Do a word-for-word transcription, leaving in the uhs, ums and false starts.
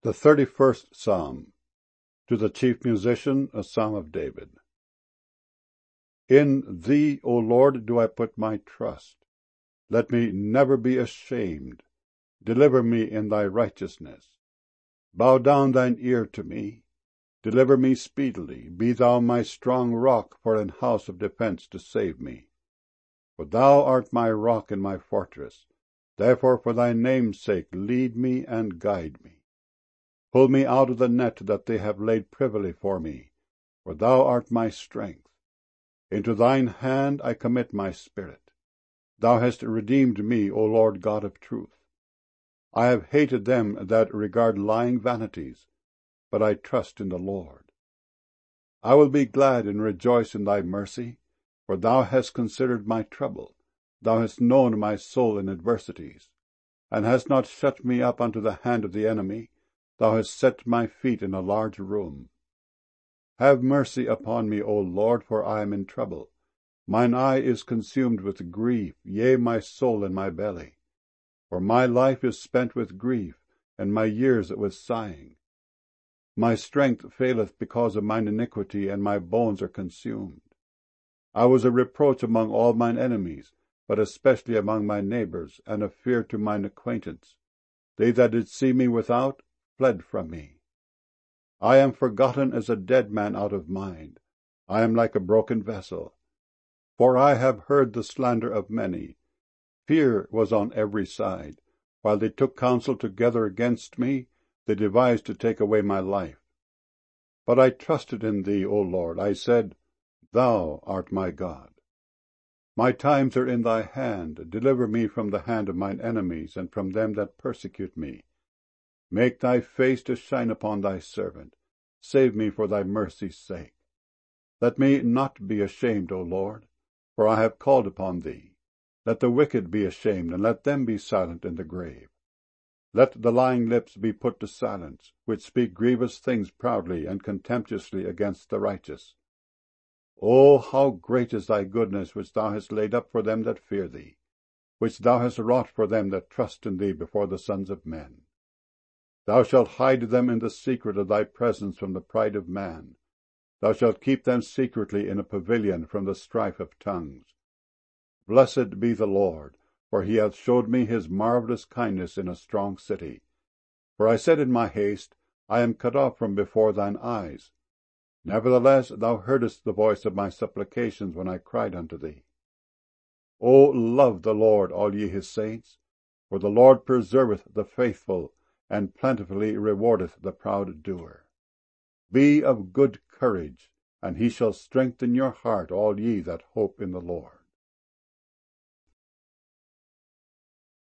The thirty-first Psalm. To the chief musician, a psalm of David. In thee, O Lord, do I put my trust. Let me never be ashamed. Deliver me in thy righteousness. Bow down thine ear to me. Deliver me speedily. Be thou my strong rock for an house of defence to save me. For thou art my rock and my fortress. Therefore for thy name's sake lead me and guide me. Pull me out of the net that they have laid privily for me, for thou art my strength. Into thine hand I commit my spirit. Thou hast redeemed me, O Lord God of truth. I have hated them that regard lying vanities, but I trust in the Lord. I will be glad and rejoice in thy mercy, for thou hast considered my trouble. Thou hast known my soul in adversities, and hast not shut me up unto the hand of the enemy. Thou hast set my feet in a large room. Have mercy upon me, O Lord, for I am in trouble. Mine eye is consumed with grief, yea, my soul in my belly. For my life is spent with grief, and my years with sighing. My strength faileth because of mine iniquity, and my bones are consumed. I was a reproach among all mine enemies, but especially among my neighbours, and a fear to mine acquaintance. They that did see me without fled from me. I am forgotten as a dead man out of mind. I am like a broken vessel. For I have heard the slander of many. Fear was on every side. While they took counsel together against me, they devised to take away my life. But I trusted in thee, O Lord. I said, Thou art my God. My times are in thy hand. Deliver me from the hand of mine enemies, and from them that persecute me. Make thy face to shine upon thy servant. Save me for thy mercy's sake. Let me not be ashamed, O Lord, for I have called upon thee. Let the wicked be ashamed, and let them be silent in the grave. Let the lying lips be put to silence, which speak grievous things proudly and contemptuously against the righteous. O how great is thy goodness, which thou hast laid up for them that fear thee, which thou hast wrought for them that trust in thee before the sons of men. Thou shalt hide them in the secret of thy presence from the pride of man. Thou shalt keep them secretly in a pavilion from the strife of tongues. Blessed be the Lord, for he hath showed me his marvellous kindness in a strong city. For I said in my haste, I am cut off from before thine eyes. Nevertheless thou heardest the voice of my supplications when I cried unto thee. O love the Lord, all ye his saints, for the Lord preserveth the faithful, and plentifully rewardeth the proud doer. Be of good courage, and he shall strengthen your heart, all ye that hope in the Lord.